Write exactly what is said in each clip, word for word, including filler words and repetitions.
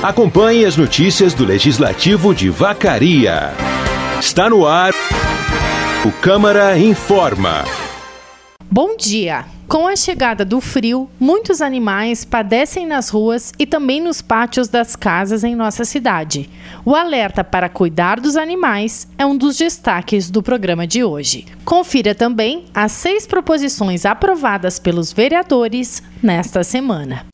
Acompanhe as notícias do Legislativo de Vacaria. Está no ar o Câmara Informa. Bom dia! Com a chegada do frio, muitos animais padecem nas ruas e também nos pátios das casas em nossa cidade. O alerta para cuidar dos animais é um dos destaques do programa de hoje. Confira também as seis proposições aprovadas pelos vereadores nesta semana.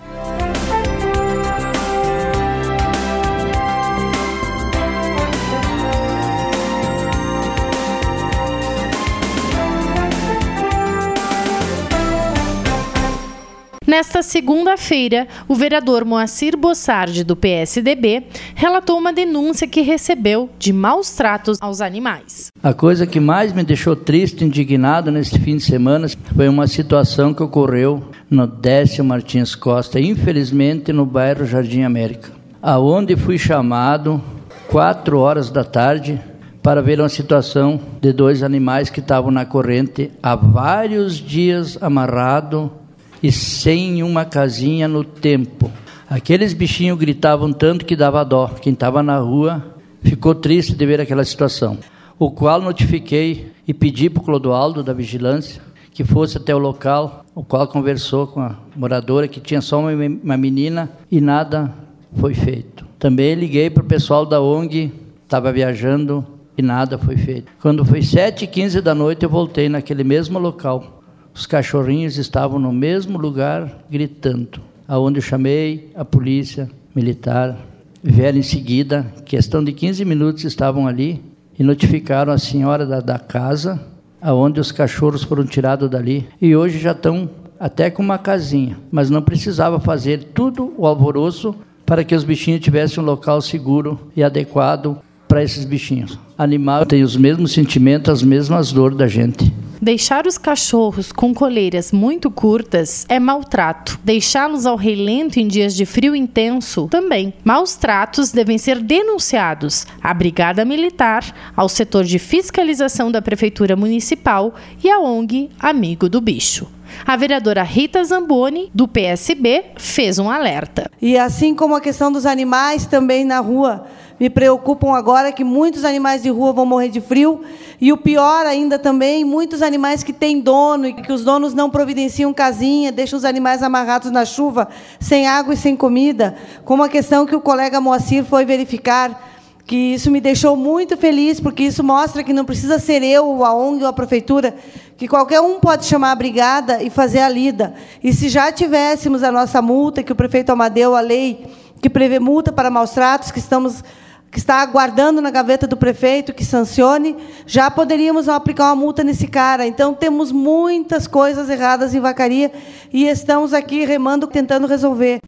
Nesta segunda-feira, o vereador Moacir Bossardi, do P S D B, relatou uma denúncia que recebeu de maus tratos aos animais. A coisa que mais me deixou triste e indignado neste fim de semana foi uma situação que ocorreu no Décio Martins Costa, infelizmente no bairro Jardim América, aonde fui chamado quatro horas da tarde para ver uma situação de dois animais que estavam na corrente há vários dias amarrados e sem uma casinha no tempo. Aqueles bichinhos gritavam tanto que dava dó. Quem estava na rua ficou triste de ver aquela situação, o qual notifiquei e pedi para o Clodoaldo da Vigilância que fosse até o local, o qual conversou com a moradora que tinha só uma, uma menina e nada foi feito. Também liguei para o pessoal da O N G, estava viajando e nada foi feito. Quando foi sete e quinze da noite eu voltei naquele mesmo local. Os cachorrinhos estavam no mesmo lugar, gritando, aonde eu chamei a polícia militar. Vieram em seguida, questão de quinze minutos estavam ali e notificaram a senhora da, da casa, aonde os cachorros foram tirados dali. E hoje já estão até com uma casinha, mas não precisava fazer tudo o alvoroço para que os bichinhos tivessem um local seguro e adequado para esses bichinhos. Animal tem os mesmos sentimentos, as mesmas dores da gente. Deixar os cachorros com coleiras muito curtas é maltrato. Deixá-los ao relento em dias de frio intenso também. Maus tratos devem ser denunciados à Brigada Militar, ao setor de fiscalização da Prefeitura Municipal e à O N G Amigo do Bicho. A vereadora Rita Zamboni, do P S B, fez um alerta. E assim como a questão dos animais também na rua, me preocupam agora que muitos animais de rua vão morrer de frio e o pior ainda também, muitos animais que têm dono e que os donos não providenciam casinha, deixam os animais amarrados na chuva, sem água e sem comida, como a questão que o colega Moacir foi verificar, que isso me deixou muito feliz, porque isso mostra que não precisa ser eu, a O N G ou a Prefeitura, que qualquer um pode chamar a brigada e fazer a lida. E se já tivéssemos a nossa multa, que o prefeito Amadeu, a lei que prevê multa para maus tratos, que estamos... que está aguardando na gaveta do prefeito que sancione, já poderíamos aplicar uma multa nesse cara. Então, temos muitas coisas erradas em Vacaria e estamos aqui remando, tentando resolver.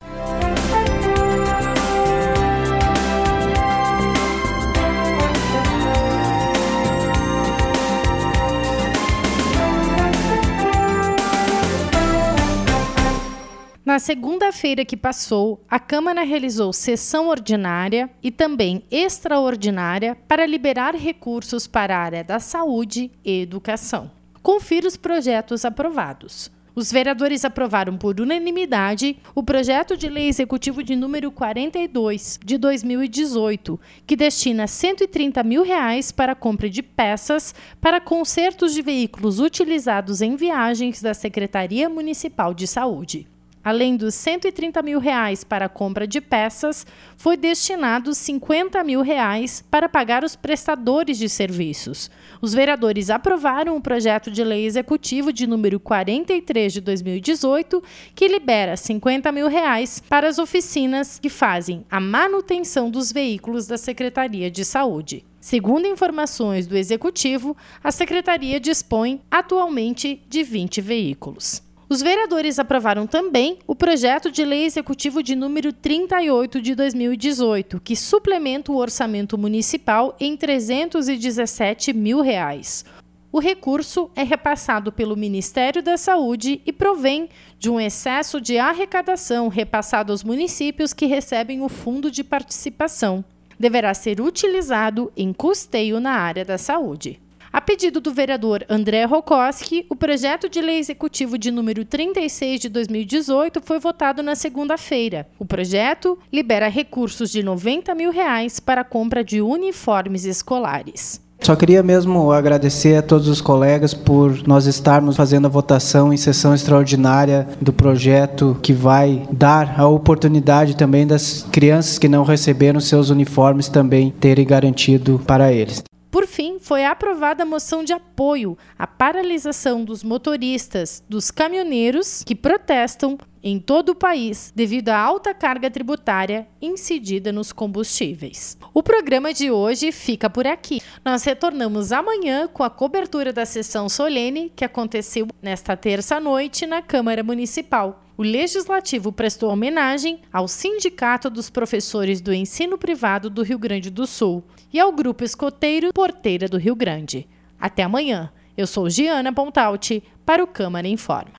Na segunda-feira que passou, a Câmara realizou sessão ordinária e também extraordinária para liberar recursos para a área da saúde e educação. Confira os projetos aprovados. Os vereadores aprovaram por unanimidade o projeto de lei executivo de número quarenta e dois, de dois mil e dezoito, que destina cento e trinta mil reais para a compra de peças para consertos de veículos utilizados em viagens da Secretaria Municipal de Saúde. Além dos cento e trinta mil reais para a compra de peças, foi destinado cinquenta mil reais para pagar os prestadores de serviços. Os vereadores aprovaram o projeto de lei executivo de número quarenta e três de dois mil e dezoito, que libera cinquenta mil reais para as oficinas que fazem a manutenção dos veículos da Secretaria de Saúde. Segundo informações do Executivo, a Secretaria dispõe atualmente de vinte veículos. Os vereadores aprovaram também o projeto de lei executivo de número trinta e oito de dois mil e dezoito, que suplementa o orçamento municipal em trezentos e dezessete mil reais. O recurso é repassado pelo Ministério da Saúde e provém de um excesso de arrecadação repassado aos municípios que recebem o Fundo de Participação. Deverá ser utilizado em custeio na área da saúde. A pedido do vereador André Rokoski, o projeto de lei executivo de número trinta e seis de dois mil e dezoito foi votado na segunda-feira. O projeto libera recursos de noventa mil reais para a compra de uniformes escolares. Só queria mesmo agradecer a todos os colegas por nós estarmos fazendo a votação em sessão extraordinária do projeto que vai dar a oportunidade também das crianças que não receberam seus uniformes também terem garantido para eles. Por fim, foi aprovada a moção de apoio à paralisação dos motoristas, dos caminhoneiros que protestam em todo o país devido à alta carga tributária incidida nos combustíveis. O programa de hoje fica por aqui. Nós retornamos amanhã com a cobertura da sessão solene que aconteceu nesta terça-noite na Câmara Municipal. O Legislativo prestou homenagem ao Sindicato dos Professores do Ensino Privado do Rio Grande do Sul e ao Grupo Escoteiro Porteira do Rio Grande. Até amanhã. Eu sou Giana Pontalti para o Câmara Informa.